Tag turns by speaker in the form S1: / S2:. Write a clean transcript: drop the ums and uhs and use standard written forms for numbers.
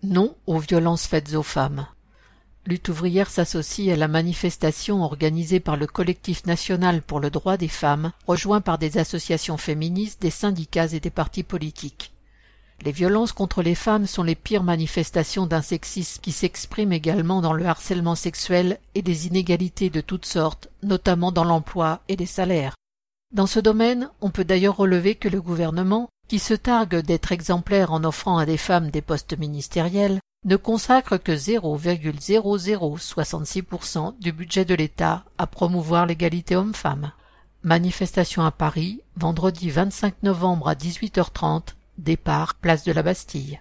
S1: Non aux violences faites aux femmes. Lutte ouvrière s'associe à la manifestation organisée par le Collectif national pour le droit des femmes, rejoint par des associations féministes, des syndicats et des partis politiques. Les violences contre les femmes sont les pires manifestations d'un sexisme qui s'exprime également dans le harcèlement sexuel et des inégalités de toutes sortes, notamment dans l'emploi et les salaires. Dans ce domaine, on peut d'ailleurs relever que le gouvernement, qui se targue d'être exemplaire en offrant à des femmes des postes ministériels, ne consacre que 0,0066% du budget de l'État à promouvoir l'égalité homme-femme. Manifestation à Paris, vendredi 25 novembre à 18h30, départ place de la Bastille.